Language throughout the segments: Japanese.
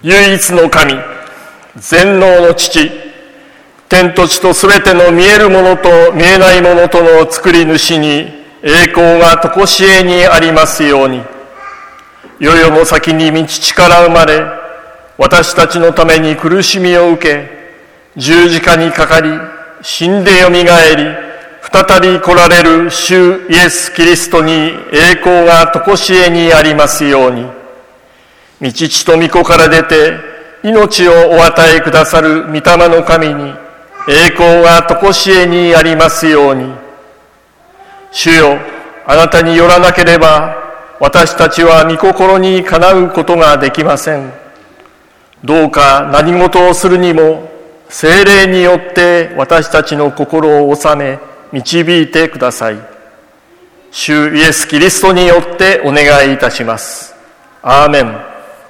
唯一の神、全能の父、天と地とすべての見えるものと見えないものとの作り主に栄光がとこしえにありますように。世々の先に御父から生まれ、私たちのために苦しみを受け、十字架にかかり、死んでよみがえり、再び来られる主イエス・キリストに栄光がとこしえにありますように。御父と御子から出て命をお与えくださる御霊の神に栄光がとこしえにありますように。主よ、あなたによらなければ私たちは御心にかなうことができません。どうか何事をするにも聖霊によって私たちの心を治め導いてください。主イエス・キリストによってお願いいたします。アーメン。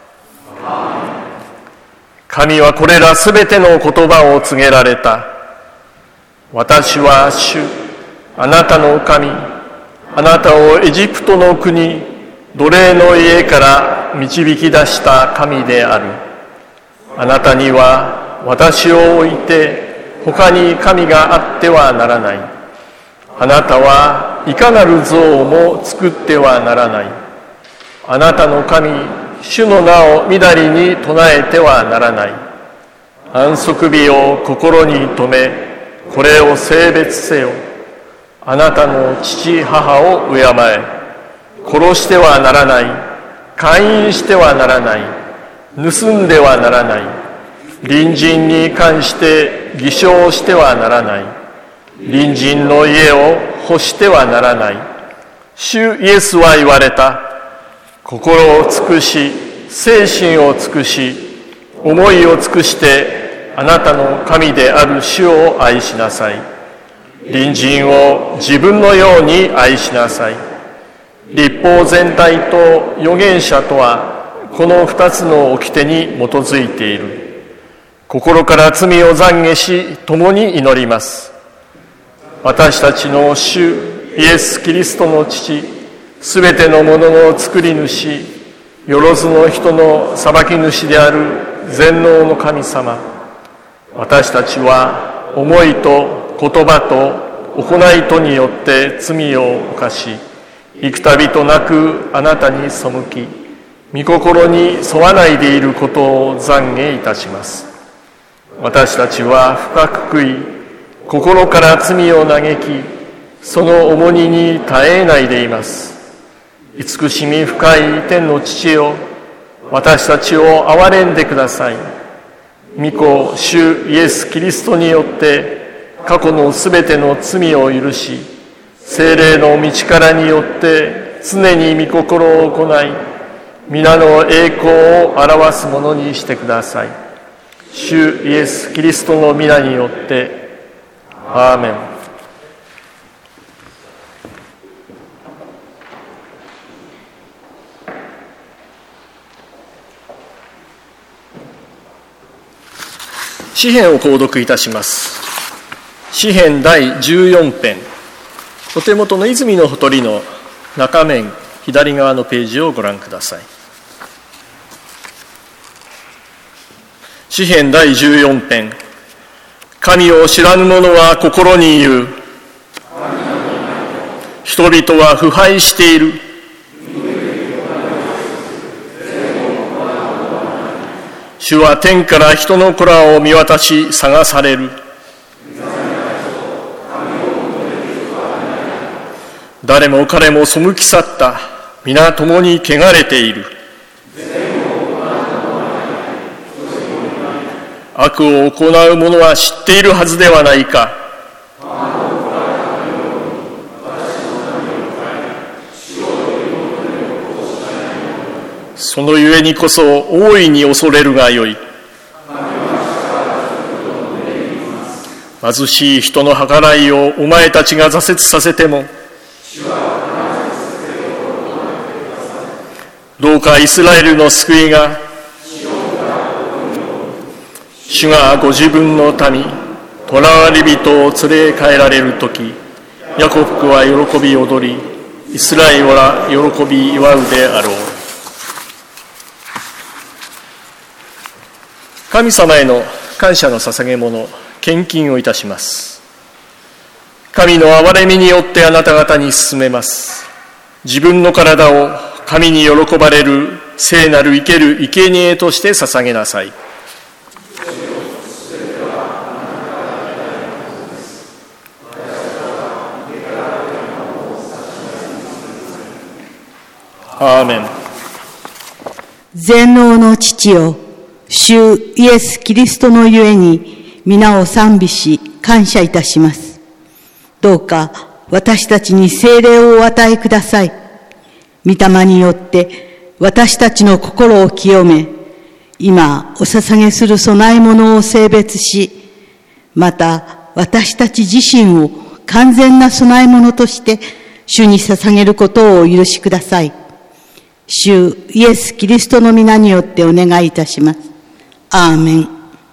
神はこれらすべての言葉を告げられた。私は主、あなたの神、あなたをエジプトの国、奴隷の家から導き出した神である。あなたには私を置いて他に神があってはならない。あなたはいかなる像も作ってはならない。あなたの神、主の名をみだりに唱えてはならない。安息日を心に留め、これを聖別せよ。あなたの父母を敬え。殺してはならない。姦淫してはならない。盗んではならない。隣人に関して偽証してはならない。隣人の家を欲してはならない。主イエスは言われた。心を尽くし、精神を尽くし、思いを尽くしてあなたの神である主を愛しなさい。隣人を自分のように愛しなさい。律法全体と預言者とはこの二つの掟に基づいている。心から罪を懺悔し、共に祈ります。私たちの主イエス・キリストの父、すべてのものの作り主、よろずの人の裁き主である全能の神様、私たちは思いと言葉と行いとによって罪を犯し、幾度となくあなたに背き、御心に沿わないでいることを懺悔いたします。私たちは深く悔い、心から罪を嘆き、その重荷に耐えないでいます。慈しみ深い天の父よ、私たちを憐れんでください。御子主イエス・キリストによって過去のすべての罪を許し、聖霊の道からによって常に御心を行い、皆の栄光を表すものにしてください。主イエス・キリストの皆によってアーメン。詩編を購読いたします。詩編第14編。お手元の泉のほとりの中面左側のページをご覧ください。詩編第14編。神を知らぬ者は心に言う。人々は腐敗している。主は天から人の子らを見渡し探される。誰も彼も背き去った。皆共に汚れている。悪を行う者は知っているはずではないか。そのゆえにこそ大いに恐れるがよい。貧しい人の計らいをお前たちが挫折させても、どうかイスラエルの救いが、主がご自分の民、囚われ人を連れ帰られるとき、ヤコブは喜び踊り、イスラエルは喜び祝うであろう。 神様への感謝の捧げ物、献金をいたします。神の憐れみによってあなた方に進めます。自分の体を神に喜ばれる聖なる生ける生贄として捧げなさい。アーメン。 全能の父よ、主イエス・キリストのゆえに皆を賛美し感謝いたします。どうか私たちに聖霊をお与えください。御霊によって私たちの心を清め、今お捧げする供え物を聖別し、また私たち自身を完全な供え物として主に捧げることをお許しください。主イエス・キリストの皆によってお願いいたします。アーメン。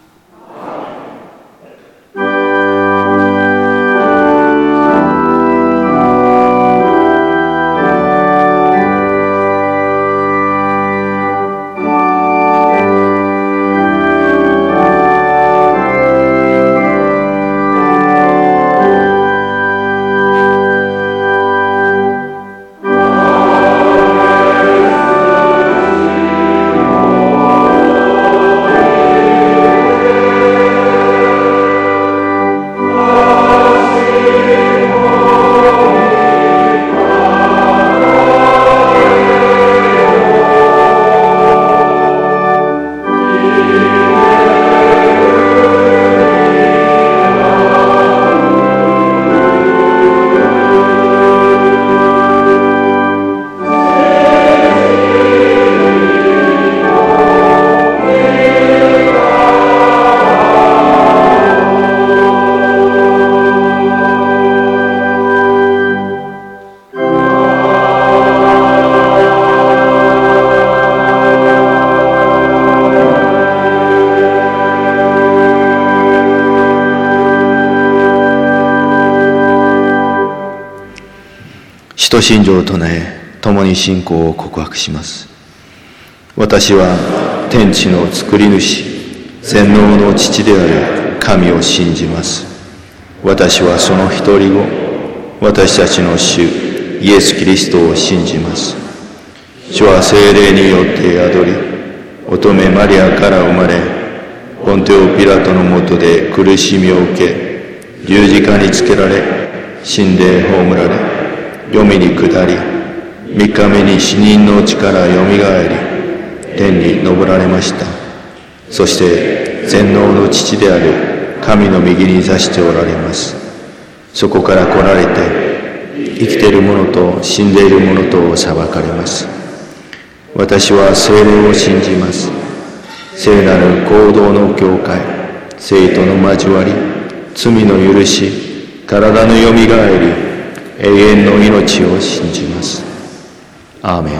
使徒信条を唱え、共に信仰を告白します。私は天地の作り主、全能の父である神を信じます。私はその一人子、私たちの主イエス・キリストを信じます。主は聖霊によって宿り、乙女マリアから生まれ、ポンテオ・ピラトのもとで苦しみを受け、十字架につけられ、死んで葬られ、黄泉に下り、3日目に死人の地からよみがえり、天に昇られました。そして全能の父である神の右に座しておられます。そこから来られて、生きている者と死んでいる者とを裁かれます。私は聖霊を信じます。聖なる行動の教会、聖との交わり、罪の許し、体のよみがえり、永遠の命を信じます。アーメン。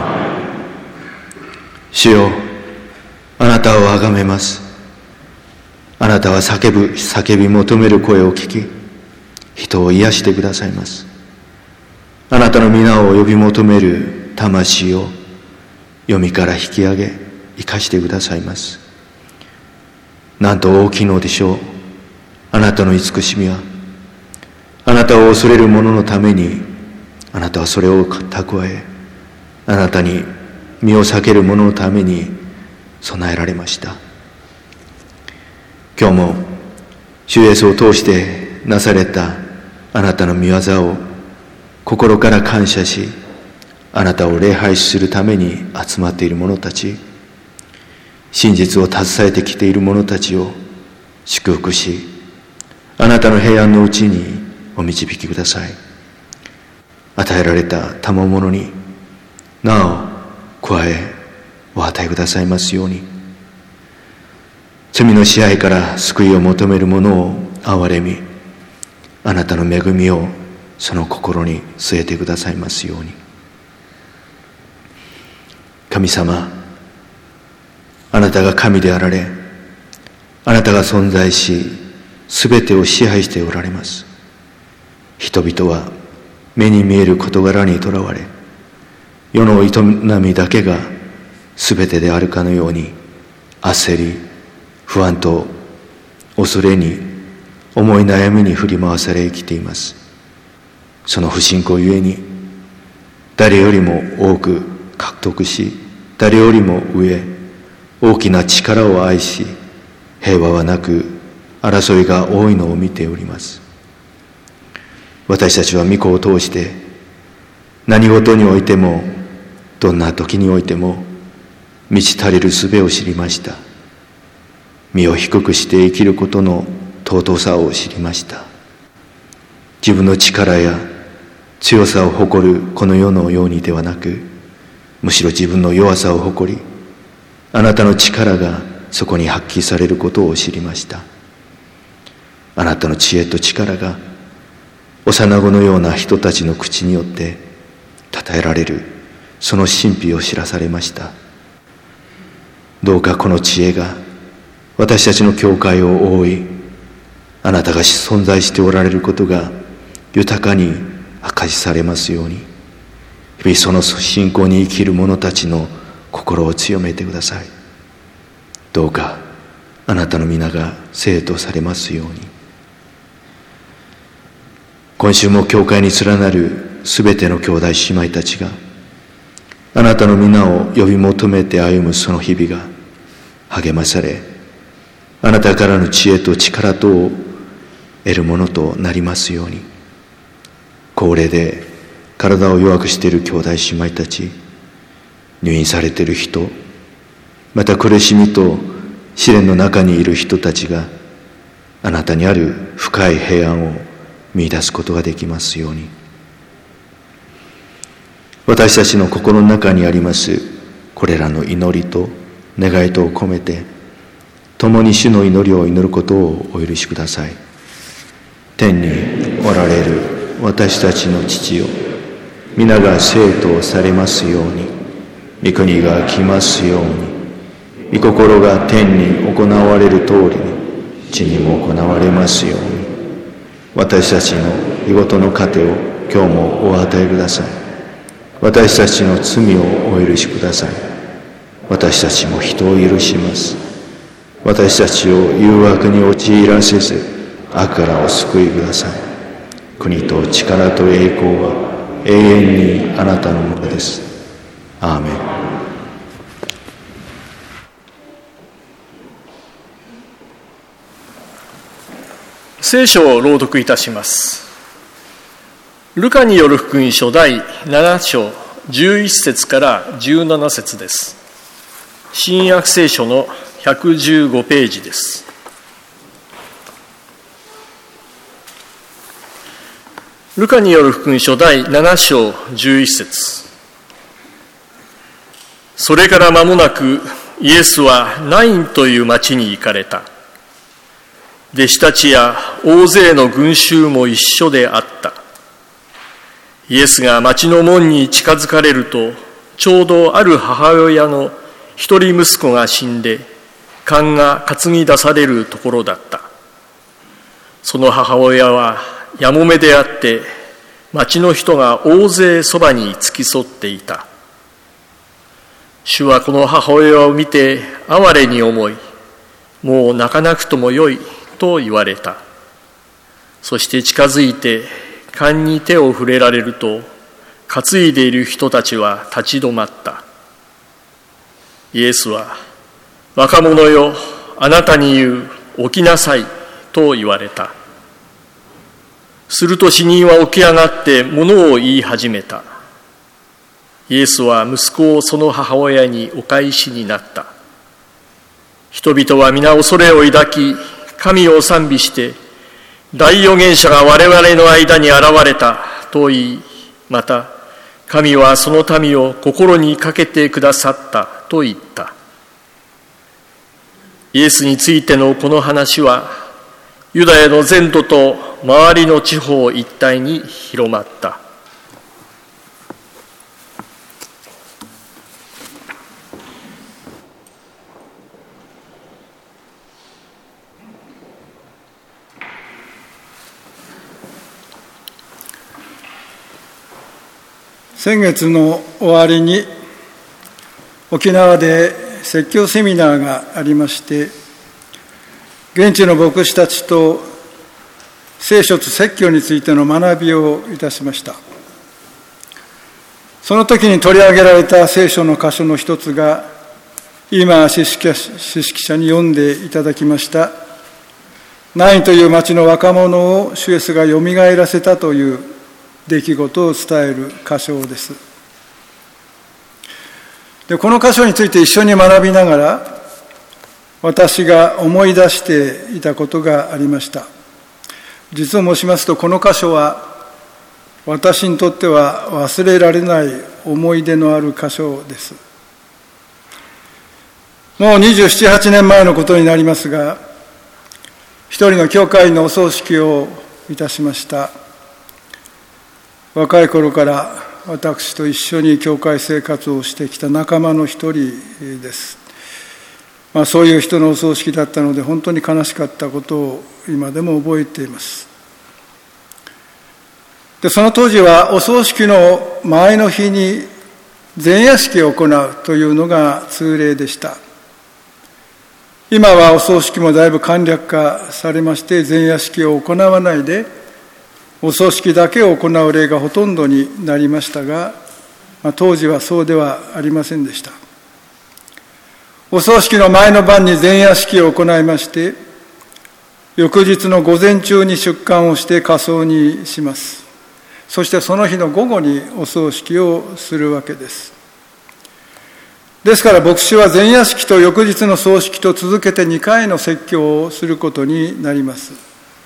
主よ、あなたをあがめます。あなたは叫び求める声を聞き、人を癒してくださいます。あなたの皆を呼び求める魂を読みから引き上げ、生かしてくださいます。なんと大きいのでしょう、あなたの慈しみは。あなたを恐れる者のために、あなたはそれを蓄え、あなたに身を避ける者のために備えられました。今日も主イエスを通してなされたあなたの御業を心から感謝し、あなたを礼拝するために集まっている者たち、真実を携えてきている者たちを祝福し、あなたの平安のうちにお導きください。与えられた賜物になお加えお与えくださいますように。罪の支配から救いを求める者を憐れみ、あなたの恵みをその心に据えてくださいますように。神様、あなたが神であられ、あなたが存在し、すべてを支配しておられます。人々は目に見える事柄にとらわれ、世の営みだけがすべてであるかのように焦り、 不安と恐れに思い悩みに振り回され生きています。その不信仰ゆえに誰よりも多く獲得し、誰よりも上大きな力を愛し、平和はなく争いが多いのを見ております。私たちは御子を通して何事においてもどんな時においても満ち足りる術を知りました。身を低くして生きることの尊さを知りました。自分の力や強さを誇るこの世のようにではなく、むしろ自分の弱さを誇り、あなたの力がそこに発揮されることを知りました。あなたの知恵と力が幼子のような人たちの口によって称えられる、その神秘を知らされました。どうかこの知恵が私たちの教会を覆い、あなたが存在しておられることが豊かに明示されますように、日々その信仰に生きる者たちの心を強めてください。どうかあなたの皆が聖とされますように。今週も教会に連なるすべての兄弟姉妹たちがあなたの皆を呼び求めて歩むその日々が励まされ、あなたからの知恵と力とを得るものとなりますように。高齢で体を弱くしている兄弟姉妹たち、入院されている人、また苦しみと試練の中にいる人たちがあなたにある深い平安を見出すことができますように。私たちの心の中にありますこれらの祈りと願いとを込めて、共に主の祈りを祈ることをお許しください。天におられる私たちの父よ、皆が聖とされますように、御国が来ますように、御心が天に行われる通りに地にも行われますように。私たちの日ごとの糧を今日もお与えください。私たちの罪をお許しください。私たちも人を許します。私たちを誘惑に陥らせず、悪からお救いください。国と力と栄光は永遠にあなたのものです。アーメン。 聖書を朗読いたします。ルカによる福音書第7章11節から17節です。新約聖書の115ページです。ルカによる福音書第7章11節。それから間もなくイエスはナインという町に行かれた。弟子たちや大勢の群衆も一緒であった。イエスが町の門に近づかれると、ちょうどある母親の一人息子が死んで、棺が担ぎ出されるところだった。その母親はやもめであって、町の人が大勢そばに付き添っていた。主はこの母親を見て哀れに思い、もう泣かなくともよいと言われた。そして近づいて棺に手を触れられると、担いでいる人たちは立ち止まった。イエスは、若者よ、あなたに言う、起きなさいと言われた。すると死人は起き上がって物を言い始めた。イエスは息子をその母親にお返しになった。人々は皆恐れを抱き、神を賛美して、大預言者が我々の間に現れたと言い、また神はその民を心にかけてくださったと言った。イエスについてのこの話はユダヤの全土と周りの地方一帯に広まった。 先月の終わりに沖縄で説教セミナーがありまして、 現地の牧師たちと聖書と説教についての学びをいたしました。その時に取り上げられた聖書の箇所の一つが、今詩式者に読んでいただきましたナインという町の若者を主イエスがよみがえらせたという出来事を伝える箇所です。で、この箇所について一緒に学びながら、私が思い出していたことがありました。実を申しますと、この箇所は私にとっては忘れられない思い出のある箇所です。もう27、8年前のことになりますが、一人の教会のお葬式をいたしました。若い頃から私と一緒に教会生活をしてきた仲間の一人です。そういう人のお葬式だったので、本当に悲しかったことを今でも覚えています。で、その当時はお葬式の前の日に前夜式を行うというのが通例でした。今はお葬式もだいぶ簡略化されまして、前夜式を行わないでお葬式だけを行う例がほとんどになりましたが、当時はそうではありませんでした。お葬式の前の晩に前夜式を行いまして、翌日の午前中に出棺をして火葬にします。そしてその日の午後にお葬式をするわけです。ですから牧師は前夜式と翌日の葬式と続けて2回の説教をすることになります。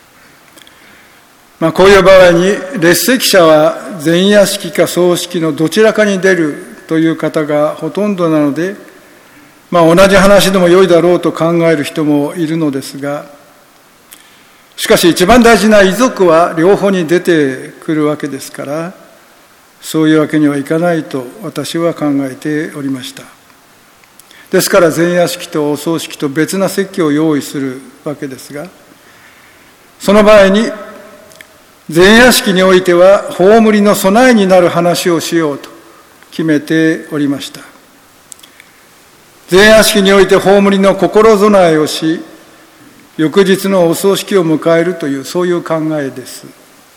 こういう場合に列席者は前夜式か葬式のどちらかに出るという方がほとんどなので、同じ話でも良いだろうと考える人もいるのですが、しかし一番大事な遺族は両方に出てくるわけですから、そういうわけにはいかないと私は考えておりました。ですから前夜式とお葬式と別な説教を用意するわけですが、その場合に前夜式においては葬りの備えになる話をしようと決めておりました。前夜式において葬りの心備えをし、翌日のお葬式を迎えるという、そういう考えです。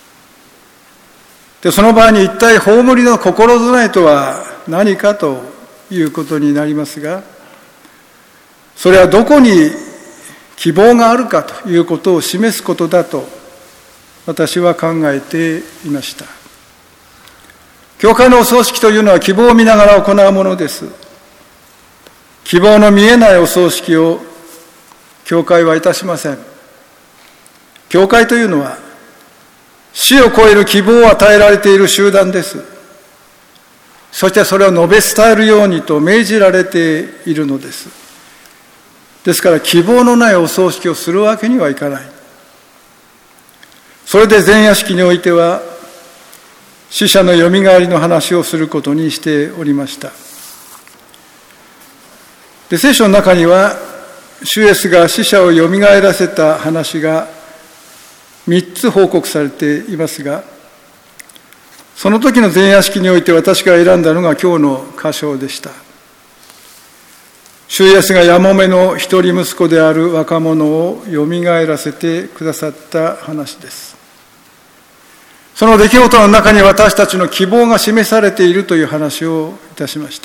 で、その場合に一体葬りの心備えとは何かということになりますが、それはどこに希望があるかということを示すことだと私は考えていました。教会のお葬式というのは希望を見ながら行うものです。希望の見えないお葬式を教会はいたしません。教会というのは死を超える希望を与えられている集団です。そしてそれを述べ伝えるようにと命じられているのです。ですから希望のないお葬式をするわけにはいかない。それで前夜式においては死者のよみがえりの話をすることにしておりました。で、聖書の中には主イエスが死者をよみがえらせた話が3つ報告されていますが、その時の前夜式において私が選んだのが今日の箇所でした。主イエスがやもめの一人息子である若者をよみがえらせてくださった話です。その出来事の中に私たちの希望が示されているという話をいたしました。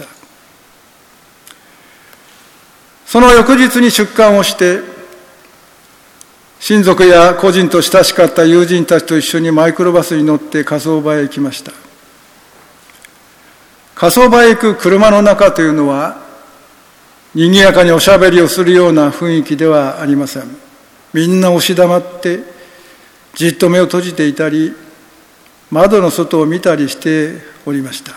その翌日に出棺をして、親族や個人と親しかった友人たちと一緒にマイクロバスに乗って火葬場へ行きました。火葬場へ行く車の中というのは、賑やかにおしゃべりをするような雰囲気ではありません。みんな押し黙って、じっと目を閉じていたり、窓の外を見たりしておりました。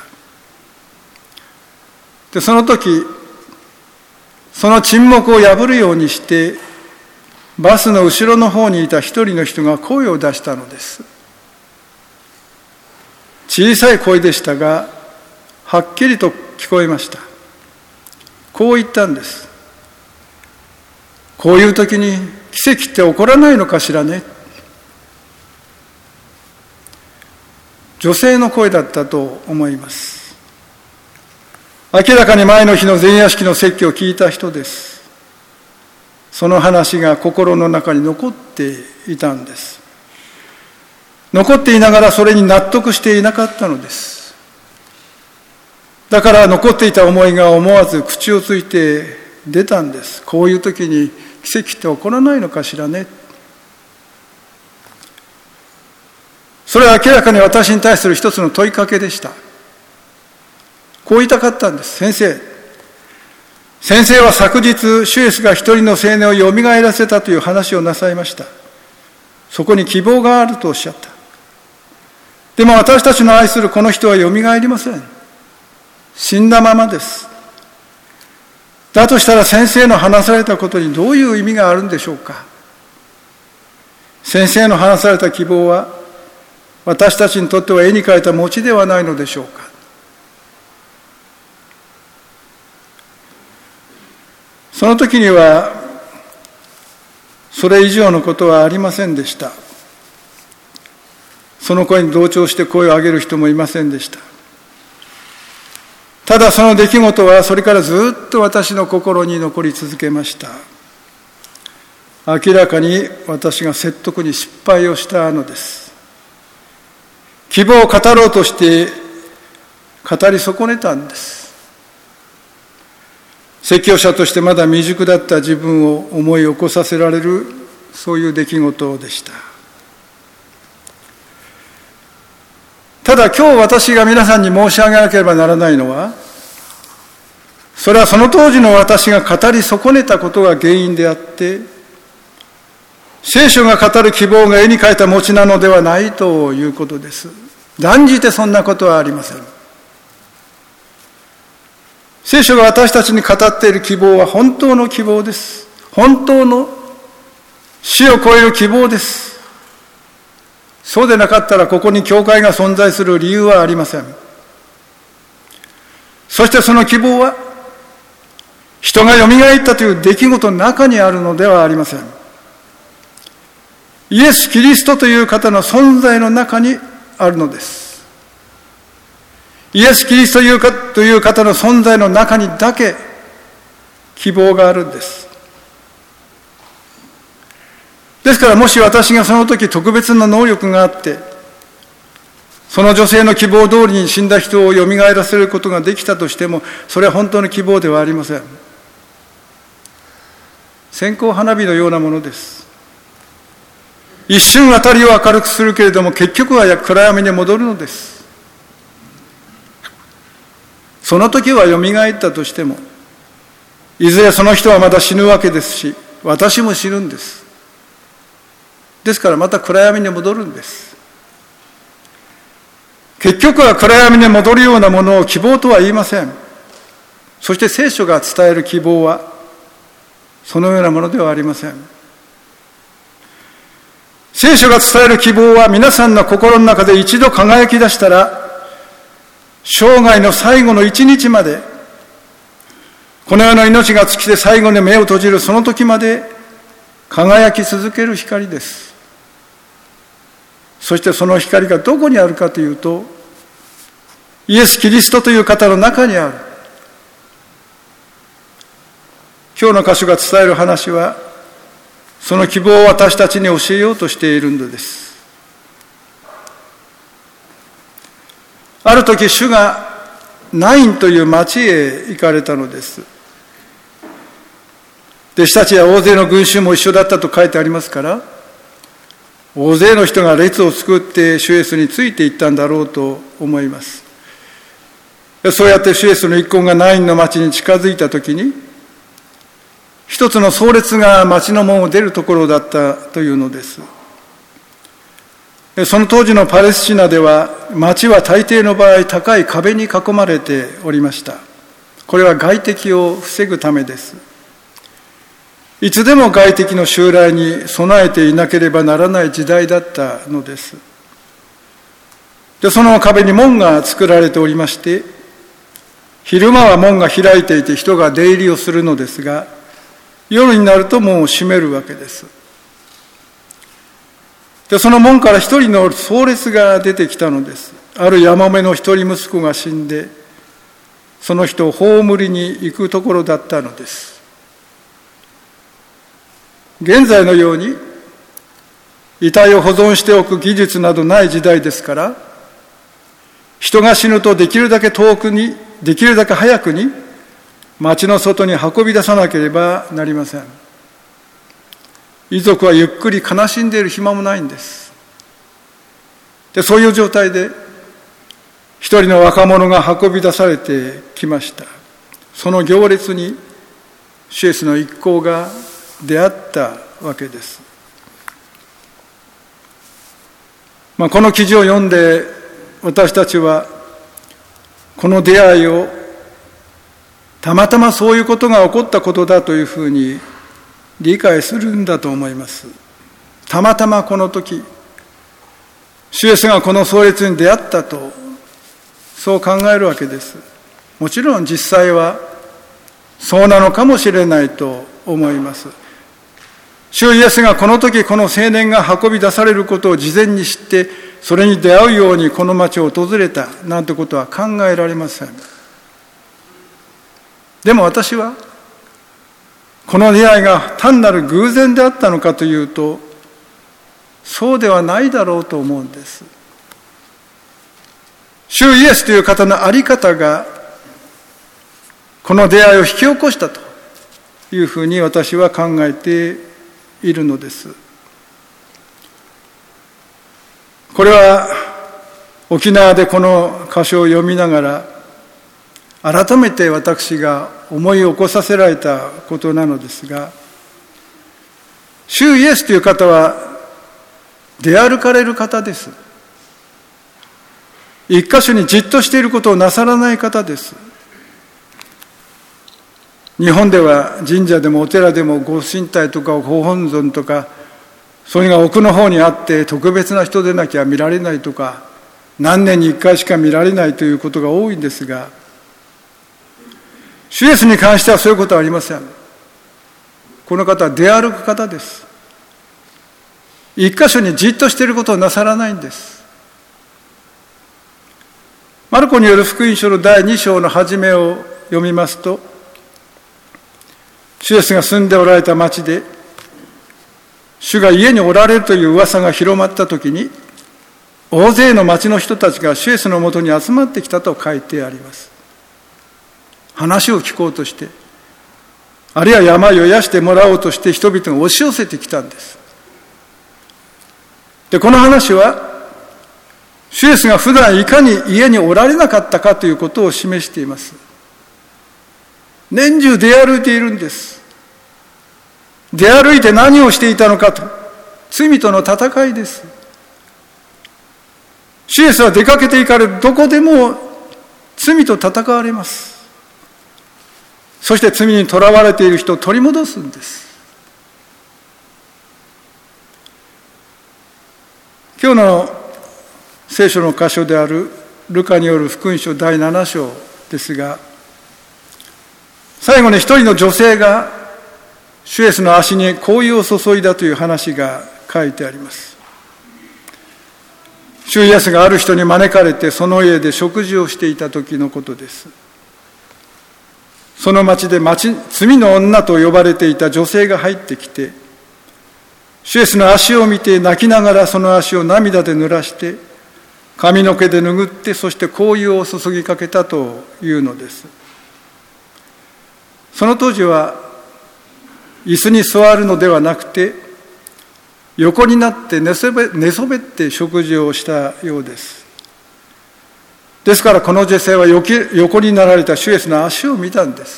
で、その時、その沈黙を破るようにして、バスの後ろの方にいた一人の人が声を出したのです。小さい声でしたが、はっきりと聞こえました。こう言ったんです。こういう時に奇跡って起こらないのかしらね。女性の声だったと思います。明らかに前の日の前夜式の説教を聞いた人です。 その話が心の中に残っていたんです。残っていながらそれに納得していなかったのです。だから残っていた思いが思わず口をついて出たんです。こういう時に奇跡って起こらないのかしらね。それは明らかに私に対する一つの問いかけでした。こう言いたかったんです。先生は昨日、主イエスが一人の青年をよみがえらせたという話をなさいました。そこに希望があるとおっしゃった。でも私たちの愛するこの人はよみがえりません。死んだままです。だとしたら先生の話されたことにどういう意味があるんでしょうか。先生の話された希望は、私たちにとっては絵に描いた餅ではないのでしょうか。その時にはそれ以上のことはありませんでした。その声に同調して声を上げる人もいませんでした。ただその出来事はそれからずっと私の心に残り続けました。明らかに私が説得に失敗をしたのです。希望を語ろうとして語り損ねたんです。説教者としてまだ未熟だった自分を思い起こさせられる、そういう出来事でした。ただ今日私が皆さんに申し上げなければならないのは、それはその当時の私が語り損ねたことが原因であって、聖書が語る希望が絵に描いた餅なのではないということです。断じてそんなことはありません。聖書が私たちに語っている希望は本当の希望です。本当の死を超える希望です。そうでなかったらここに教会が存在する理由はありません。そしてその希望は人がよみがえったという出来事の中にあるのではありません。イエス・キリストという方の存在の中にあるのです。イエス・キリストという方の存在の中にだけ希望があるんです。ですからもし私がその時特別な能力があって、その女性の希望通りに死んだ人をよみがえらせることができたとしても、それは本当の希望ではありません。線香花火のようなものです。一瞬明かりを明るくするけれども、結局は暗闇に戻るのです。その時はよみがえったとしても、いずれその人はまた死ぬわけですし、私も死ぬんです。ですからまた暗闇に戻るんです。結局は暗闇に戻るようなものを希望とは言いません。そして聖書が伝える希望はそのようなものではありません。聖書が伝える希望は皆さんの心の中で一度輝き出したら、生涯の最後の一日まで、この世の命が尽きて最後に目を閉じるその時まで輝き続ける光です。そしてその光がどこにあるかというと、イエス・キリストという方の中にある。今日の箇所が伝える話は、その希望を私たちに教えようとしているのです。ある時、主がナインという町へ行かれたのです。弟子たちや大勢の群衆も一緒だったと書いてありますから、大勢の人が列を作って主イエスについていったんだろうと思います。そうやって主イエスの一行がナインの町に近づいたときに、一つの葬列が町の門を出るところだったというのです。その当時のパレスチナでは、町は大抵の場合高い壁に囲まれておりました。これは外敵を防ぐためです。いつでも外敵の襲来に備えていなければならない時代だったのです。で、その壁に門が作られておりまして、昼間は門が開いていて人が出入りをするのですが、夜になると門を閉めるわけです。で、その門から一人の葬列が出てきたのです。あるヤモメの一人息子が死んで、その人を葬りに行くところだったのです。 現在のように遺体を保存しておく技術などない時代ですから、人が死ぬとできるだけ遠くに、できるだけ早くに町の外に運び出さなければなりません。遺族はゆっくり悲しんでいる暇もないんです。で、そういう状態で一人の若者が運び出されてきました。その行列に主イエスの一行が出会ったわけです。この記事を読んで私たちはこの出会いをたまたまそういうことが起こったことだというふうに理解するんだと思います。たまたまこの時、主イエスがこの葬列に出会ったと、そう考えるわけです。もちろん実際はそうなのかもしれないと思います。主イエスがこの時この青年が運び出されることを事前に知って、それに出会うようにこの町を訪れたなんてことは考えられません。でも私はこの出会いが単なる偶然であったのかというと、そうではないだろうと思うんです。主イエスという方のあり方がこの出会いを引き起こしたというふうに私は考えているのです。これは沖縄でこの箇所を読みながら改めて私が思い起こさせられたことなのですが、主イエスという方は出歩かれる方です。一箇所にじっとしていることをなさらない方です。日本では神社でもお寺でもご神体とかご本尊とか、それが奥の方にあって特別な人でなきゃ見られないとか、何年に一回しか見られないということが多いんですが、主イエスに関してはそういうことはありません。この方は出歩く方です。一箇所にじっとしていることをなさらないんです。マルコによる福音書の第2章の初めを読みますと、主イエスが住んでおられた町で主が家におられるという噂が広まったときに、大勢の町の人たちが主イエスのもとに集まってきたと書いてあります。話を聞こうとして、あるいは病を癒してもらおうとして人々が押し寄せてきたんです。で、この話は主イエスが普段いかに家におられなかったかということを示しています。年中出歩いているんです。出歩いて何をしていたのかと、罪との戦いです。主イエスは出かけていかれるどこでも罪と戦われます。そして罪にとらわれている人を取り戻すんです。今日の聖書の箇所であるルカによる福音書第7章ですが、最後に一人の女性が主イエスの足に香油を注いだという話が書いてあります。主イエスがある人に招かれてその家で食事をしていた時のことです。その町で罪の女と呼ばれていた女性が入ってきて、主イエスの足を見て泣きながらその足を涙で濡らして髪の毛で拭って、そして香油を注ぎかけたというのです。その当時は椅子に座るのではなくて、横になって寝そべって食事をしたようです。ですからこの女性は横になられた主イエスの足を見たんです。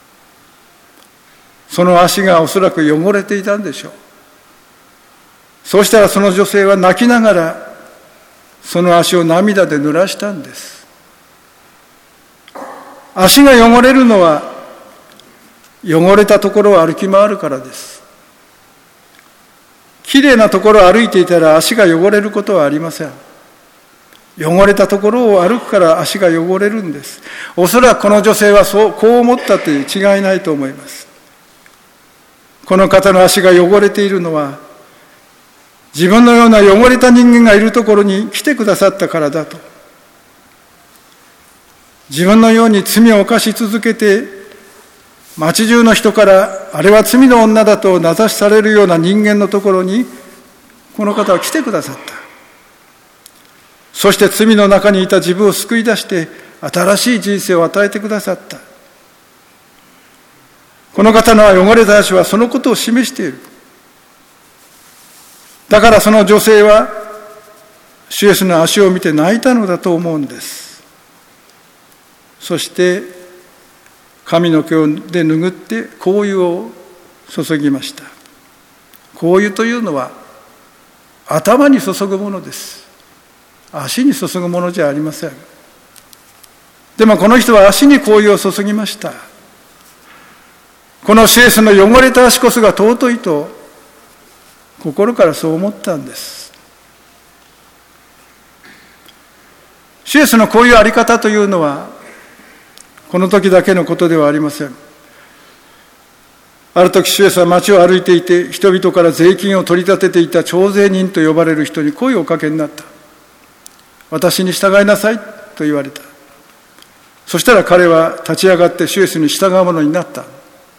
その足がおそらく汚れていたんでしょう。そうしたらその女性は泣きながらその足を涙で濡らしたんです。足が汚れるのは汚れたところを歩き回るからです。きれいなところを歩いていたら足が汚れることはありません。汚れたところを歩くから足が汚れるんです。おそらくこの女性はこう思ったという違いないと思います。この方の足が汚れているのは、自分のような汚れた人間がいるところに来てくださったからだと。自分のように罪を犯し続けて町中の人からあれは罪の女だと名指しされるような人間のところにこの方は来てくださった。そして罪の中にいた自分を救い出して新しい人生を与えてくださった。この方の汚れた足はそのことを示している。だからその女性は主イエスの足を見て泣いたのだと思うんです。そして髪の毛で拭って香油を注ぎました。香油というのは頭に注ぐものです。足に注ぐものじゃありません。でもこの人は足に香油を注ぎました。この主イエスの汚れた足こそが尊いと心からそう思ったんです。主イエスのこういうあり方というのはこの時だけのことではありません。ある時主イエスは町を歩いていて人々から税金を取り立てていた徴税人と呼ばれる人に声をおかけになった。私に従いなさいと言われた。そしたら彼は立ち上がって主イエスに従う者になった。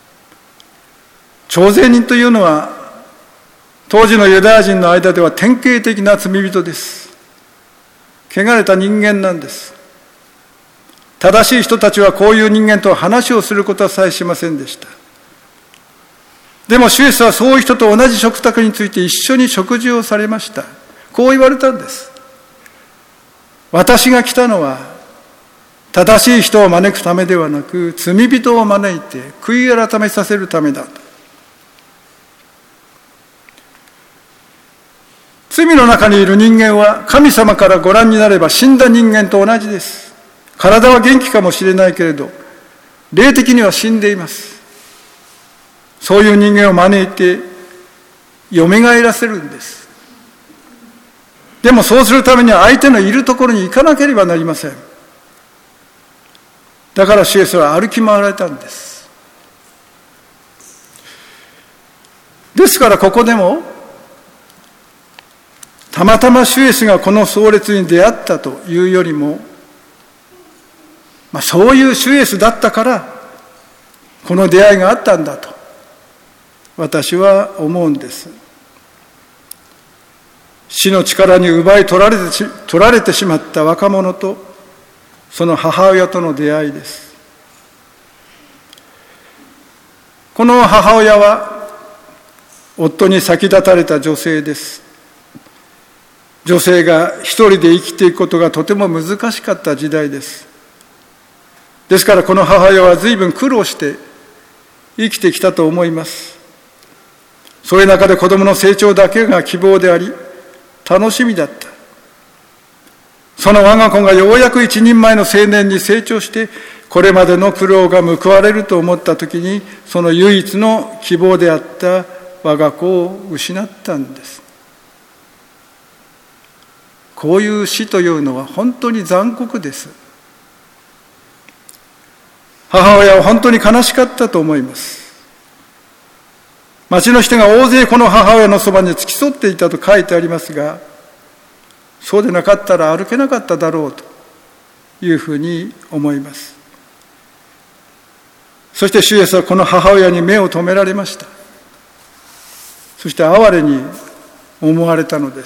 徴税人というのは当時のユダヤ人の間では典型的な罪人です。汚れた人間なんです。正しい人たちはこういう人間と話をすることはさえしませんでした。でも主イエスはそういう人と同じ食卓について一緒に食事をされました。こう言われたんです。私が来たのは正しい人を招くためではなく罪人を招いて悔い改めさせるためだ。罪の中にいる人間は神様からご覧になれば死んだ人間と同じです。体は元気かもしれないけれど霊的には死んでいます。そういう人間を招いてよみがえらせるんです。でもそうするためには相手のいるところに行かなければなりません。だから主イエスは歩き回られたんです。ですからここでもたまたま主イエスがこの葬列に出会ったというよりも、そういう主イエスだったからこの出会いがあったんだと私は思うんです。死の力に奪い取られてしまった若者とその母親との出会いです。この母親は夫に先立たれた女性です。女性が一人で生きていくことがとても難しかった時代です。ですからこの母親は随分苦労して生きてきたと思います。そういう中で子供の成長だけが希望であり楽しみだった。その我が子がようやく一人前の青年に成長してこれまでの苦労が報われると思った時にその唯一の希望であった我が子を失ったんです。こういう死というのは本当に残酷です。母親は本当に悲しかったと思います。町の人が大勢この母親のそばに付き添っていたと書いてありますが、そうでなかったら歩けなかっただろうというふうに思います。そして主イエスはこの母親に目を留められました。そして哀れに思われたのです。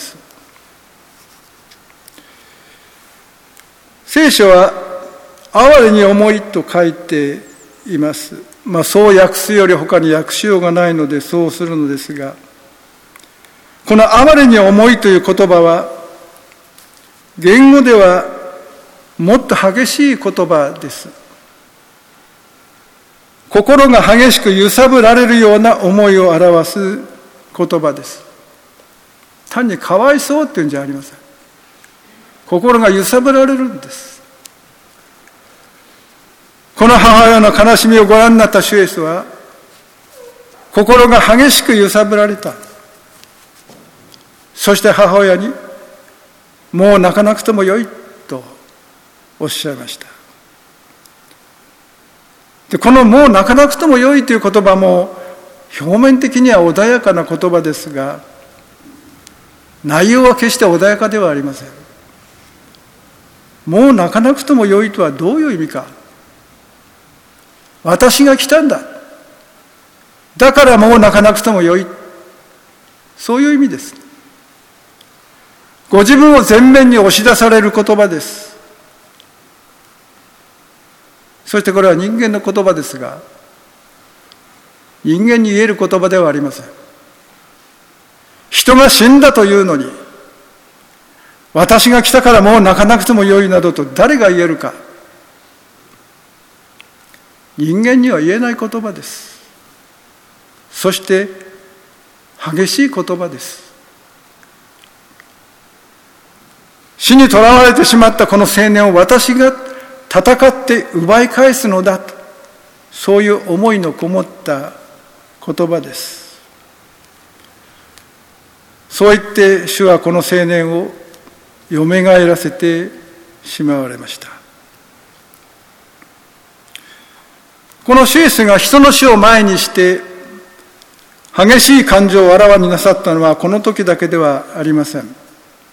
聖書は哀れに重いと書いています。そう訳すより他に訳しようがないのでそうするのですが、この哀れに重いという言葉は言語ではもっと激しい言葉です。心が激しく揺さぶられるような思いを表す言葉です。単にかわいそうっていうんじゃありません。心が揺さぶられるんです。この母親の悲しみをご覧になった主イエスは心が激しく揺さぶられた。そして母親にもう泣かなくてもよいとおっしゃいました。でこのもう泣かなくてもよいという言葉も表面的には穏やかな言葉ですが、内容は決して穏やかではありません。もう泣かなくてもよいとはどういう意味か。私が来たんだ。 だからもう泣かなくてもよい。そういう意味です。ご自分を前面に押し出される言葉です。そしてこれは人間の言葉ですが、人間に言える言葉ではありません。人が死んだというのに、私が来たからもう泣かなくてもよいなどと誰が言えるか。人間には言えない言葉です。そして激しい言葉です。死にとらわれてしまったこの青年を私が戦って奪い返すのだと、そういう思いのこもった言葉です。そう言って主はこの青年をよみがえらせてしまわれました。この主イエスが人の死を前にして激しい感情をあらわになさったのはこの時だけではありません。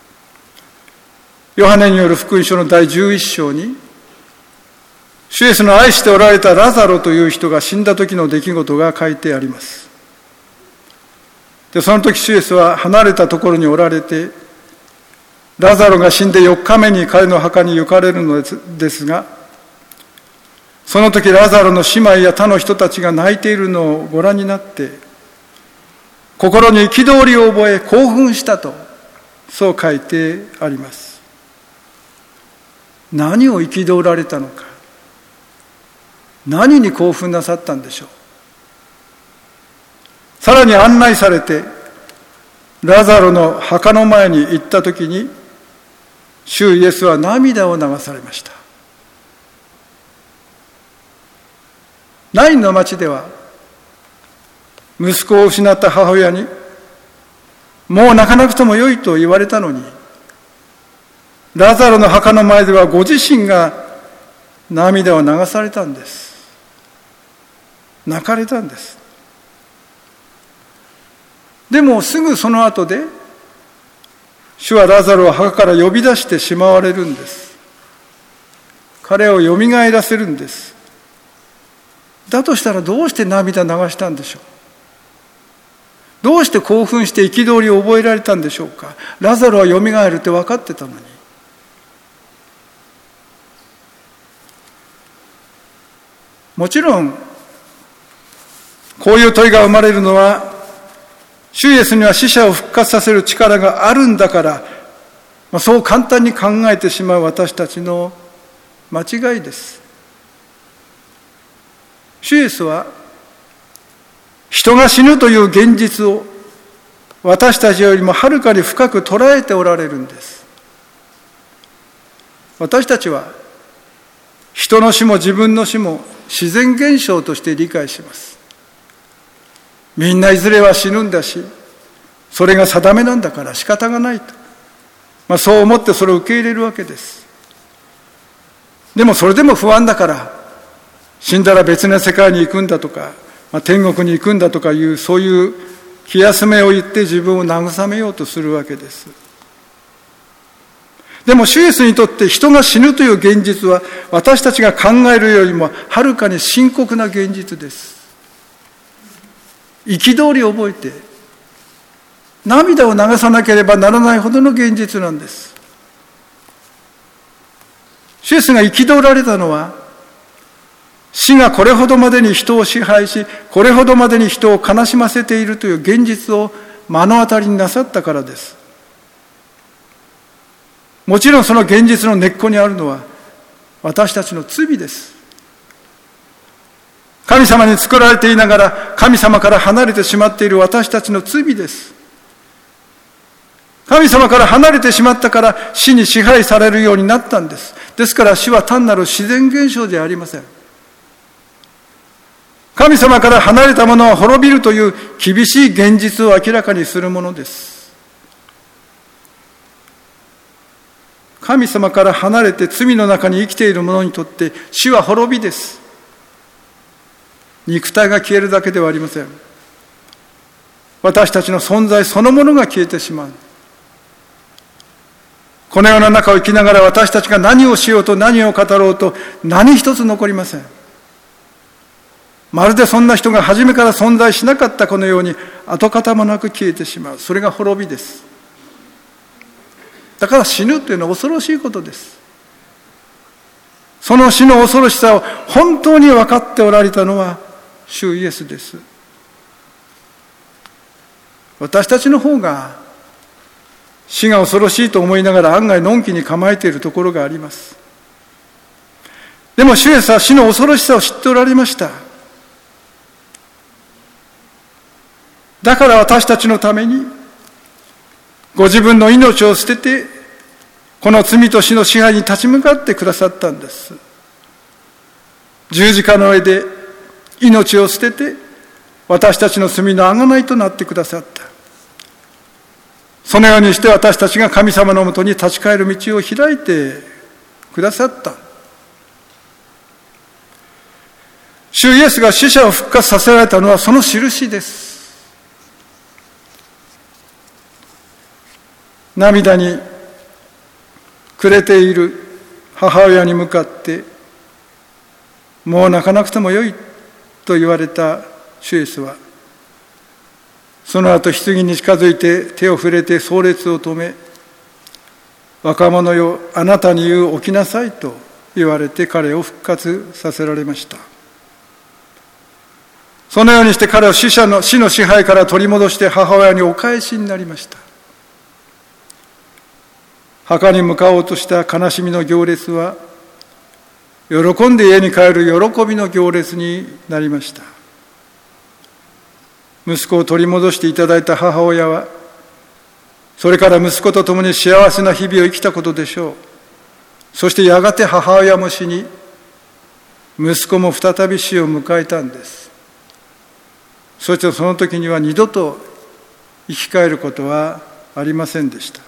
ヨハネによる福音書の第11章に、主イエスの愛しておられたラザロという人が死んだ時の出来事が書いてあります。で、その時主イエスは離れたところにおられて、ラザロが死んで4日目に彼の墓に行かれるのですが、その時ラザロの姉妹や他の人たちが泣いているのをご覧になって、心に憤りを覚え興奮したと、そう書いてあります。何を憤られたのか、何に興奮なさったんでしょう。さらに案内されてラザロの墓の前に行った時に、主イエスは涙を流されました。ナインの町では息子を失った母親にもう泣かなくてもよいと言われたのに、ラザロの墓の前ではご自身が涙を流されたんです。泣かれたんです。でもすぐその後で主はラザロを墓から呼び出してしまわれるんです。彼をよみがえらせるんです。だとしたらどうして涙流したんでしょう。どうして興奮して憤りを覚えられたんでしょうか。ラザロはよみがえるって分かってたのに。もちろんこういう問いが生まれるのは、主イエスには死者を復活させる力があるんだから、そう簡単に考えてしまう私たちの間違いです。主イエスは人が死ぬという現実を私たちよりもはるかに深く捉えておられるんです。私たちは人の死も自分の死も自然現象として理解します。みんないずれは死ぬんだし、それが定めなんだから仕方がないと、そう思ってそれを受け入れるわけです。でもそれでも不安だから、死んだら別の世界に行くんだとか、天国に行くんだとかいう、そういう気休めを言って自分を慰めようとするわけです。でも主イエスにとって人が死ぬという現実は、私たちが考えるよりもはるかに深刻な現実です。憤りを覚えて涙を流さなければならないほどの現実なんです。主イエスが憤られたのは、死がこれほどまでに人を支配し、これほどまでに人を悲しませているという現実を目の当たりになさったからです。もちろんその現実の根っこにあるのは私たちの罪です。神様に作られていながら神様から離れてしまっている私たちの罪です。神様から離れてしまったから死に支配されるようになったんです。ですから死は単なる自然現象ではありません。神様から離れた者は滅びるという厳しい現実を明らかにするものです。神様から離れて罪の中に生きている者にとって死は滅びです。肉体が消えるだけではありません。私たちの存在そのものが消えてしまう。この世の中を生きながら私たちが何をしようと何を語ろうと何一つ残りません。 まるでそんな人が初めから存在しなかったかのように跡形もなく消えてしまう。それが滅びです。だから死ぬというのは恐ろしいことです。その死の恐ろしさを本当に分かっておられたのは主イエスです。私たちの方が死が恐ろしいと思いながら案外のんきに構えているところがあります。でも主イエスは死の恐ろしさを知っておられました。だから私たちのためにご自分の命を捨ててこの罪と死の支配に立ち向かってくださったんです。十字架の上で命を捨てて私たちの罪の贖いとなってくださった。そのようにして私たちが神様のもとに立ち返る道を開いてくださった。主イエスが死者を復活させられたのはその印です。涙に暮れている母親に向かってもう泣かなくてもよいと言われた主イエスはその後棺に近づいて手を触れて葬列を止め、若者よあなたに言う起きなさいと言われて彼を復活させられました。そのようにして彼を死の支配から取り戻して母親にお返しになりました。墓に向かおうとした悲しみの行列は喜んで家に帰る喜びの行列になりました。息子を取り戻していただいた母親はそれから息子と共に幸せな日々を生きたことでしょう。そしてやがて母親も死に息子も再び死を迎えたんです。そしてその時には二度と生き返ることはありませんでした。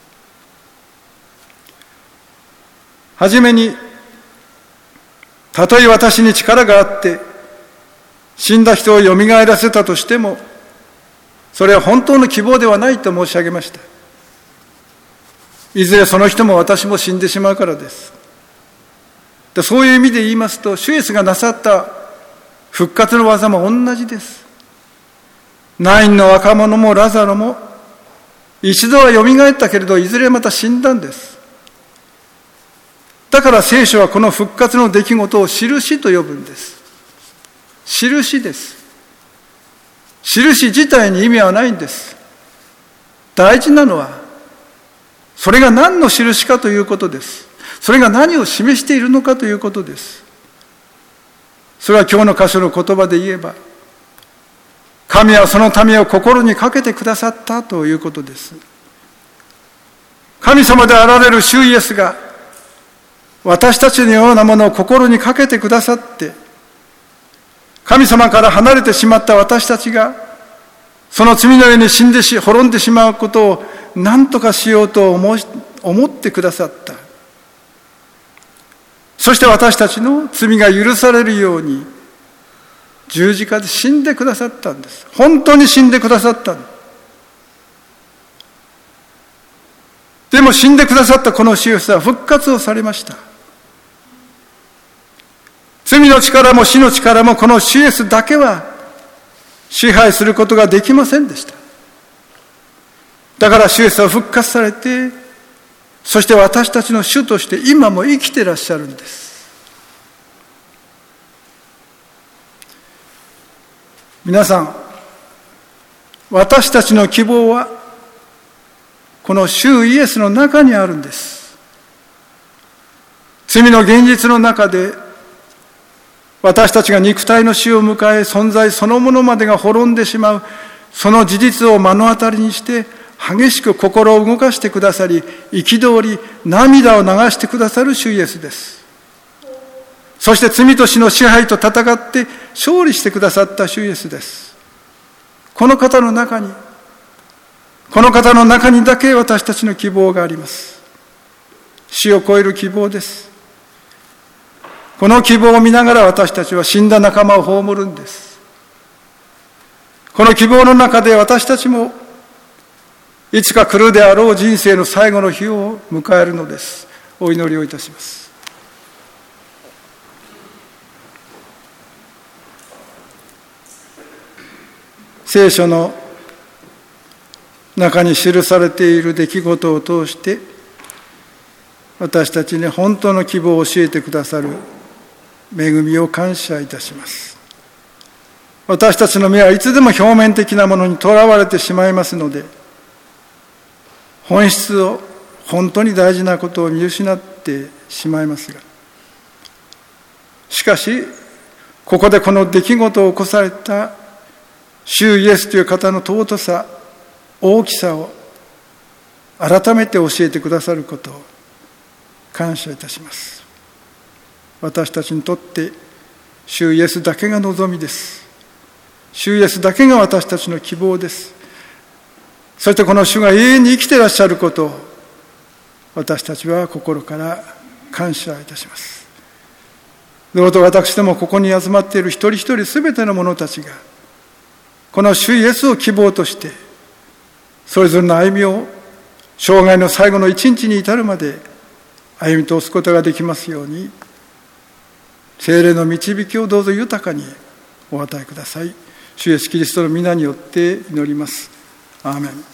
はじめに、たとえ私に力があって死んだ人をよみがえらせたとしてもそれは本当の希望ではないと申し上げました。いずれその人も私も死んでしまうからです。そういう意味で言いますと主イエスがなさった復活の技も同じです。ナインの若者もラザロも一度はよみがえったけれどいずれまた死んだんです。だから聖書はこの復活の出来事を印と呼ぶんです。印です。印自体に意味はないんです。大事なのはそれが何の印かということです。それが何を示しているのかということです。それは今日の箇所の言葉で言えば神はその民を心にかけてくださったということです。神様であられる主イエスが私たちのようなものを心にかけてくださって神様から離れてしまった私たちがその罪の上に滅んでしまうことを何とかしようと思ってくださった。そして私たちの罪が許されるように十字架で死んでくださったんです。本当に死んでくださったんです。でも死んでくださったこの主イエスは復活をされました。罪の力も死の力もこの主イエスだけは支配することができませんでした。だから主イエスは復活されて、そして私たちの主として今も生きていらっしゃるんです。皆さん、私たちの希望はこの主イエスの中にあるんです。罪の現実の中で私たちが肉体の死を迎え存在そのものまでが滅んでしまうその事実を目の当たりにして激しく心を動かしてくださり憤り涙を流してくださる主イエスです。そして罪と死の支配と戦って勝利してくださった主イエスです。この方の中にだけ私たちの希望があります。死を超える希望です。この希望を見ながら私たちは死んだ仲間を葬るんです。この希望の中で私たちもいつか来るであろう人生の最後の日を迎えるのです。お祈りをいたします。 聖書の中に記されている出来事を通して私たちに本当の希望を教えてくださる恵みを感謝いたします。私たちの目はいつでも表面的なものにとらわれてしまいますので、本質を、本当に大事なことを見失ってしまいますが、しかしここでこの出来事を起こされた主イエスという方の尊さ、大きさを改めて教えてくださることを感謝いたします。私たちにとって主イエスだけが望みです。主イエスだけが私たちの希望です。そしてこの主が永遠に生きていらっしゃることを私たちは心から感謝いたします。どうぞ私どもここに集まっている一人一人すべての者たちがこの主イエスを希望としてそれぞれの歩みを生涯の最後の一日に至るまで歩み通すことができますように、聖霊の導きをどうぞ豊かにお与えください。主イエスキリストの皆によって祈ります。アーメン。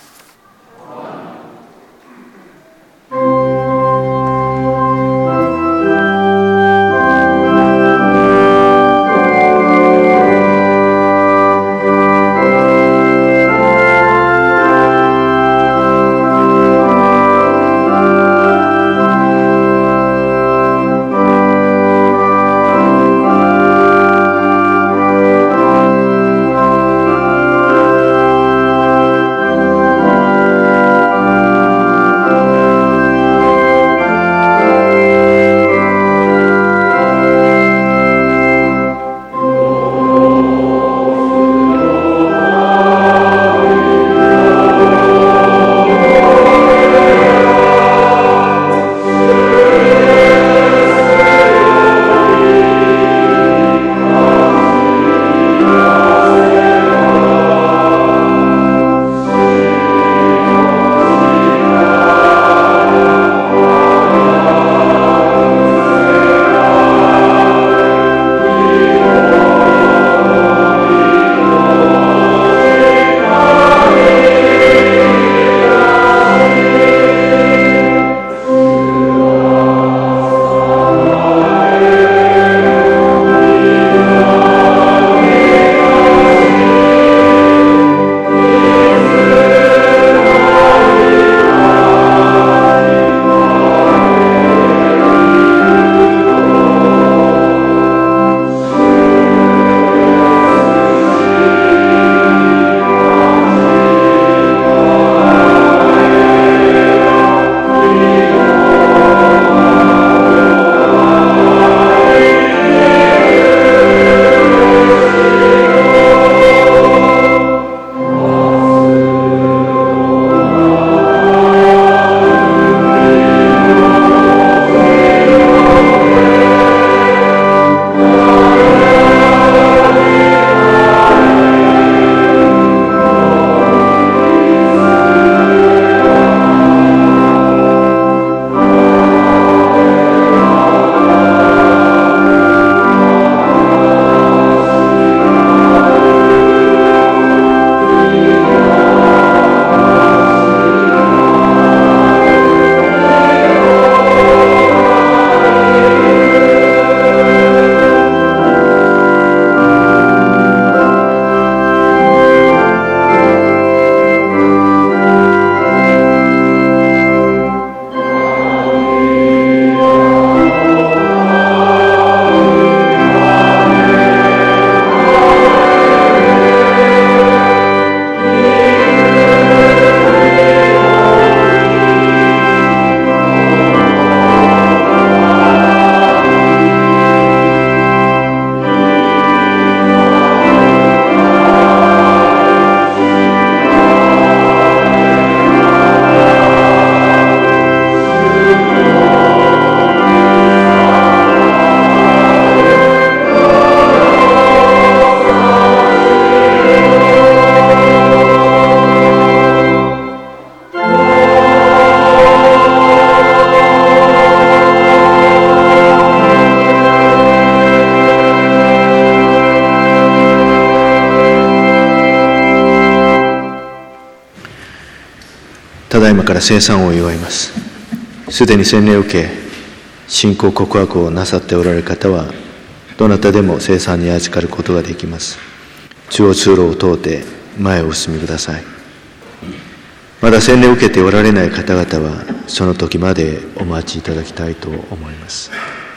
ただいまから聖餐を祝います。すでに洗礼を受け、信仰告白をなさっておられる方は、どなたでも聖餐に預かることができます。中央通路を通って前をお進みください。まだ洗礼を受けておられない方々は、その時までお待ちいただきたいと思います。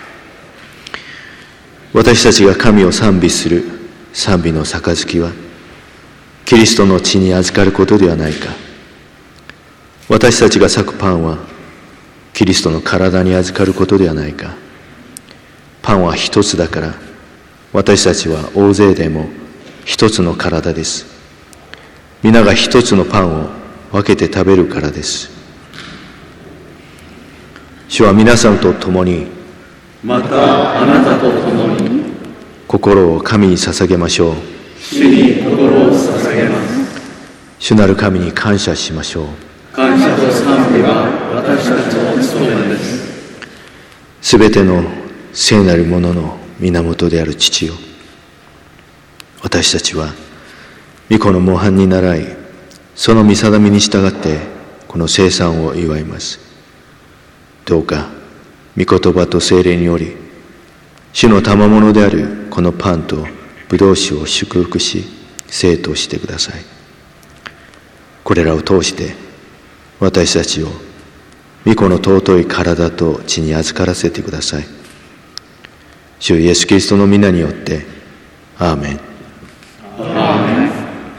私たちが神を賛美する賛美の杯は、キリストの血に預かることではないか。私たちが裂くパンは、キリストの体に預かることではないか。パンは一つだから、私たちは大勢でも一つの体です。皆が一つのパンを分けて食べるからです。主は皆さんと共に、 またあなたと共に、 心を神に捧げましょう。 主に心を捧げます。 主なる神に感謝しましょう。 感謝と賛美は私たちの務めです。 すべての聖なるものの源である父よ、私たちは御子の模範に倣い、その御定めに従ってこの聖餐を祝います。どうか御言葉と聖霊により、主の賜物であるこのパンと葡萄酒を祝福し聖としてください。これらを通して私たちを御子の尊い体と血に預からせてください。主イエスキリストの皆によってアーメン。 アーメン。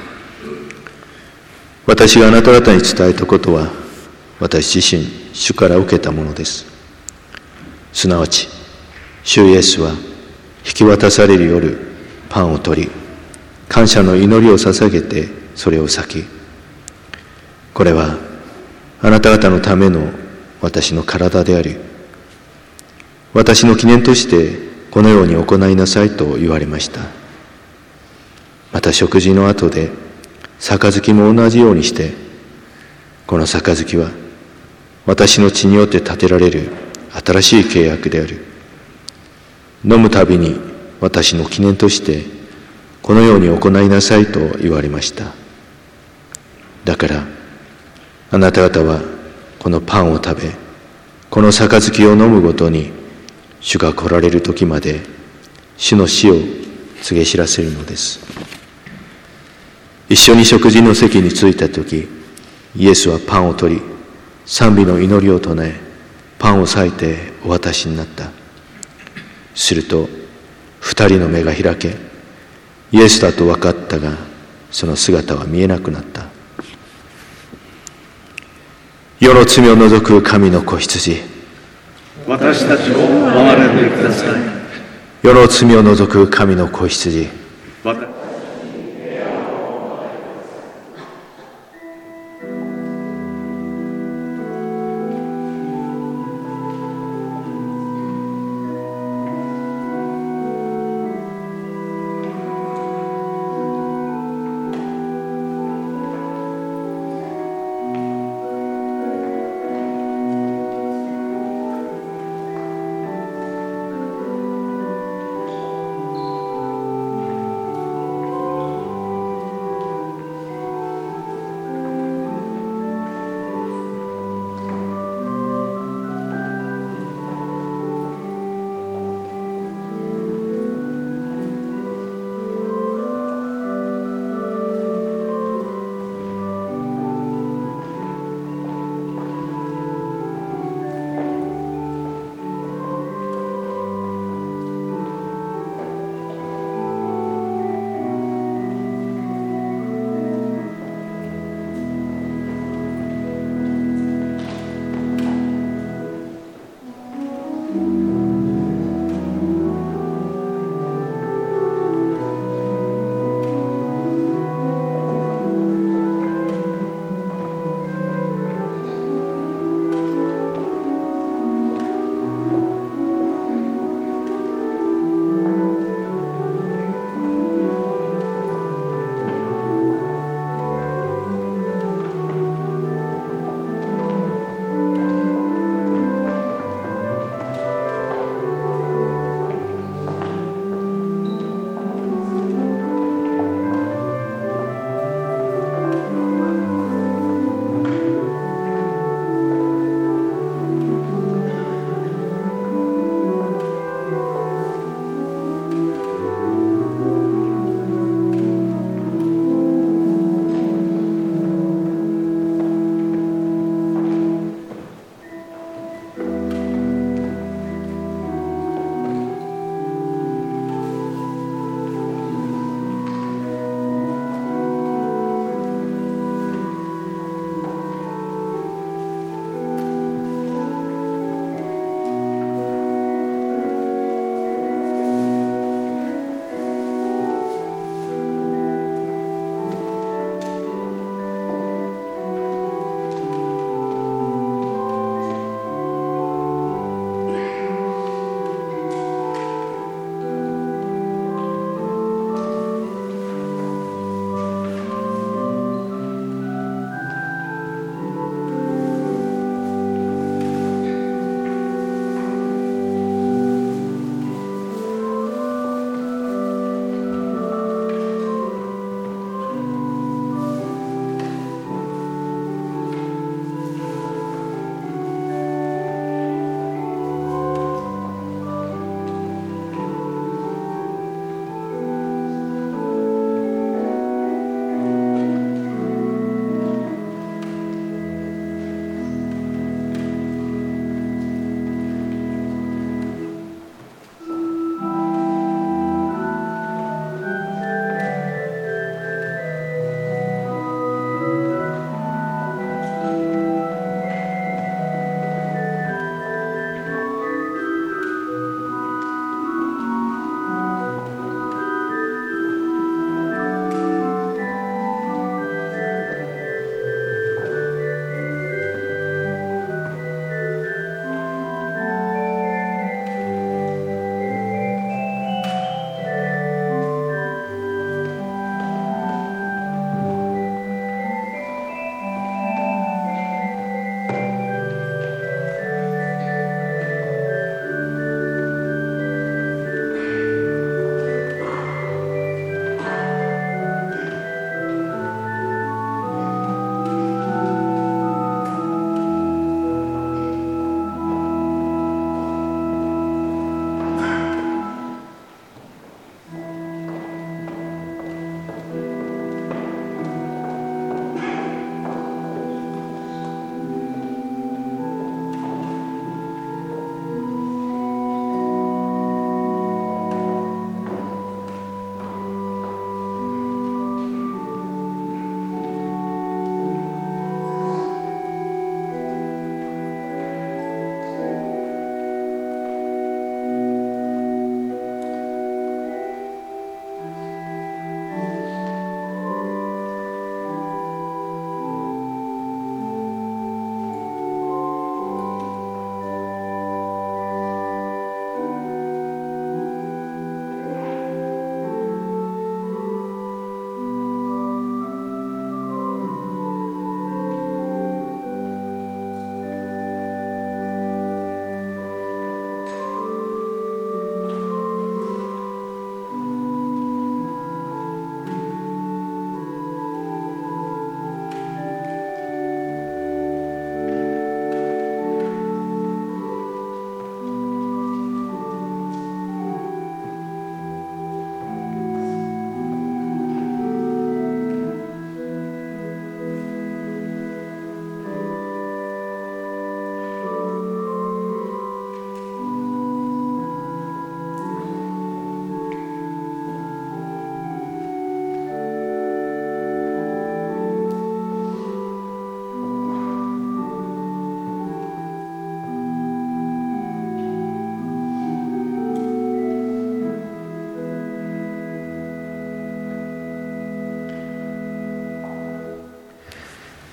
私があなた方に伝えたことは、私自身主から受けたものです。すなわち主イエスは引き渡される夜、パンを取り、感謝の祈りを捧げてそれを裂き、これはあなた方のための私の体であり、私の記念としてこのように行いなさいと言われました。また食事の後で杯も同じようにして、この杯は私の血によって立てられる新しい契約である。飲むたびに私の記念としてこのように行いなさいと言われました。だからあなた方はこのパンを食べ、この杯を飲むごとに、主が来られる時まで主の死を告げ知らせるのです。一緒に食事の席に着いた時、イエスはパンを取り、賛美の祈りを唱え、パンを裂いてお渡しになった。すると二人の目が開け、イエスだと分かったが、その姿は見えなくなった。世の罪を除く神の子羊、 私たちを守られてください。 世の罪を除く神の子羊、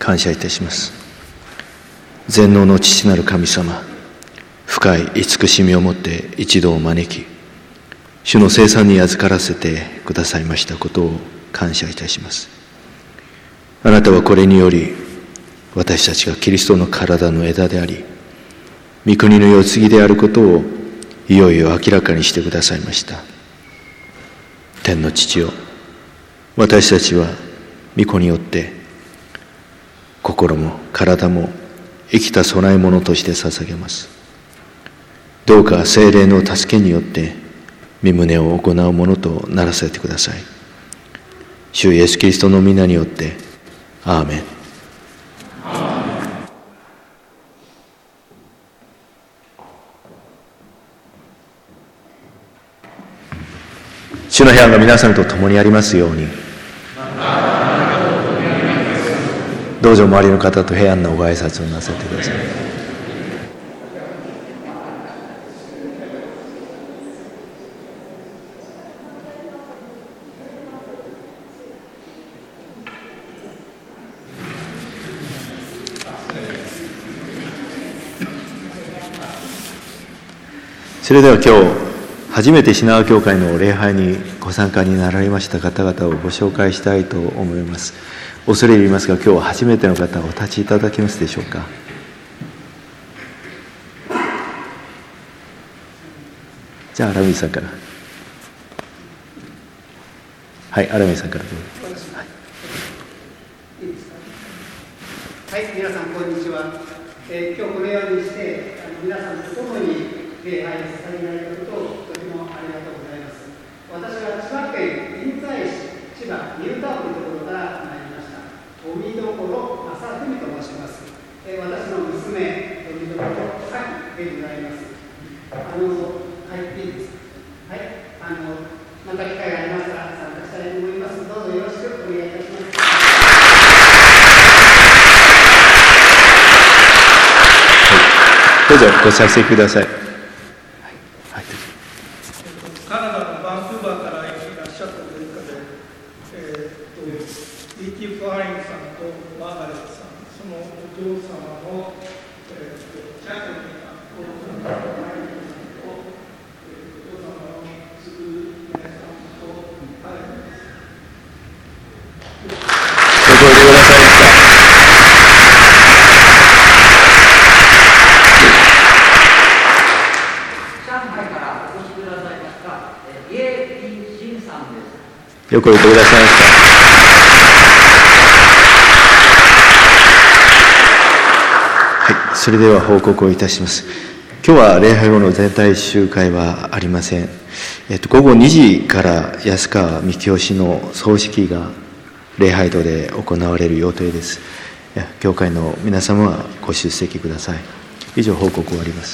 感謝いたします。全能の父なる神様、深い慈しみをもって一同を招き、主の聖餐に預からせてくださいましたことを感謝いたします。あなたはこれにより、私たちがキリストの体の枝であり、御国の世継ぎであることをいよいよ明らかにしてくださいました。天の父よ、私たちは御子によって心も体も生きた供え物として捧げます。どうか聖霊の助けによって御旨を行うものとならせてください。主イエスキリストの皆によってアーメン。主の平安が皆さんと共にありますように。どうぞ周りの方と平安なご挨拶をなさってください。それでは今日初めて品川教会の礼拝にご参加になられました方々をご紹介したいと思います。恐れ入りますが、今日は初めての方お立ちいただけますでしょうか。じゃあ荒水さんから。はい、荒水さんからどうぞ。 はい、皆さんこんにちは。今日このようにして皆さんと共に礼拝を捧げられたことをとてもありがとうございます。私は千葉県印西市、千葉ニュータウンというところから参りました。おみどころ正文と申します。私の娘、おみどころさきでございます。はい、いいですか。はい、また機会がありましたら参加したいと思います。どうぞよろしくお願いいたします。 どうぞご着席ください。 カナダのバンクーバーからいらっしゃったというかで、リッキー・ファーリンさんとマーガレットさん、そのお嬢様の、チャックにお嬢様のすぐ皆さんと彼です。 ご声でくださいました。よくおいてくださいました。はい、それでは報告をいたします。今日は礼拝後の全体集会はありません。午後2時から安川幹雄氏の葬式が礼拝堂で行われる予定です。教会の皆様はご出席ください。以上報告終わります。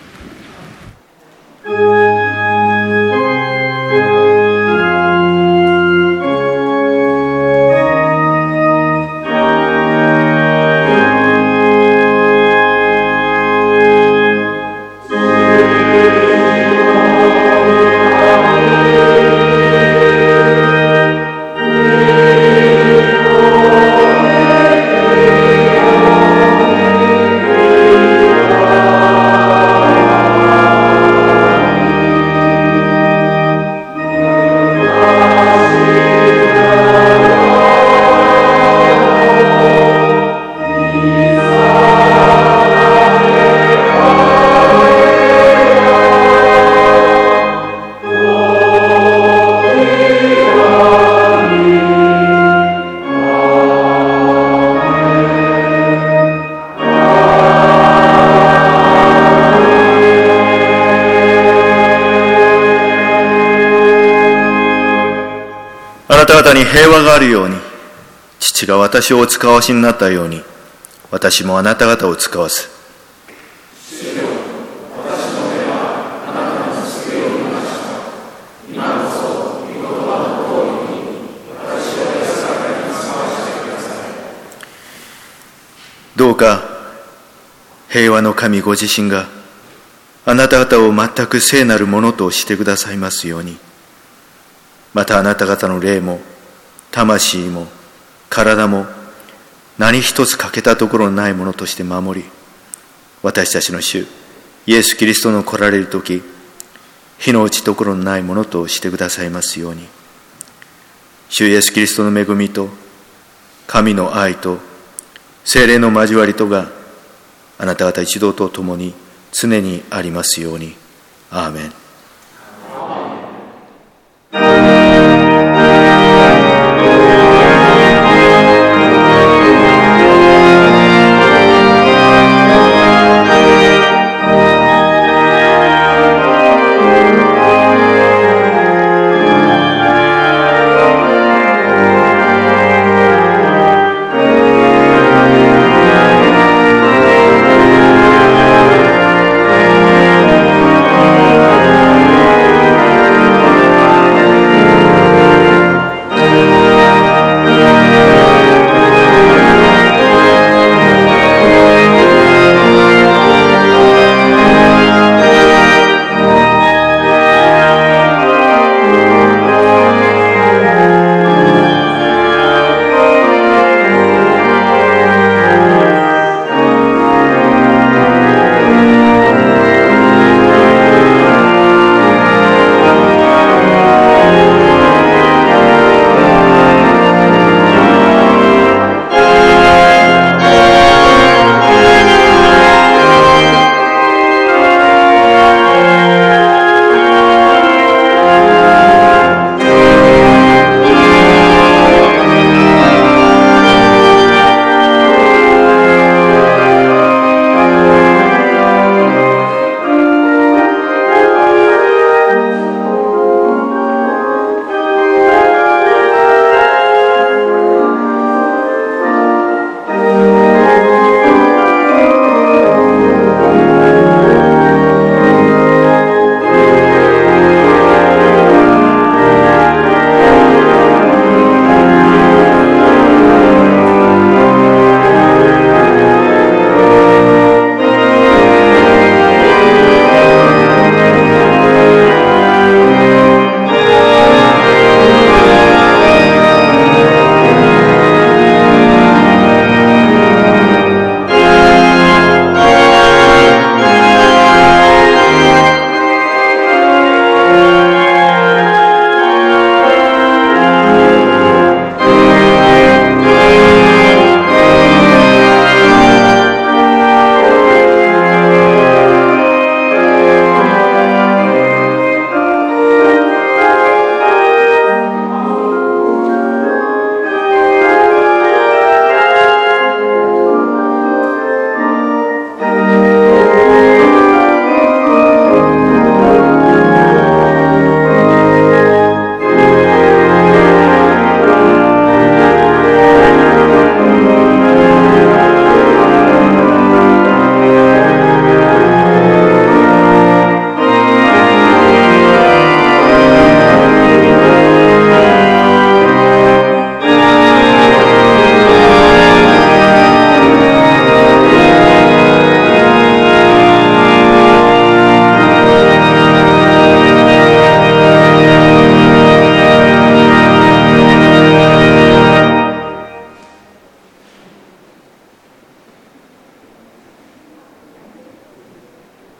あなた方に平和があるように、父が私をお使わしになったように、私もあなた方を使わす。どうか平和の神ご自身があなた方を全く聖なるものとしてくださいますように、またあなた方の霊も魂も体も何一つ欠けたところのないものとして守り、私たちの主イエス・キリストの来られる時、火の打ちどころのないものとしてくださいますように。主イエス・キリストの恵みと神の愛と聖霊の交わりとがあなた方一同と共に常にありますように。アーメン。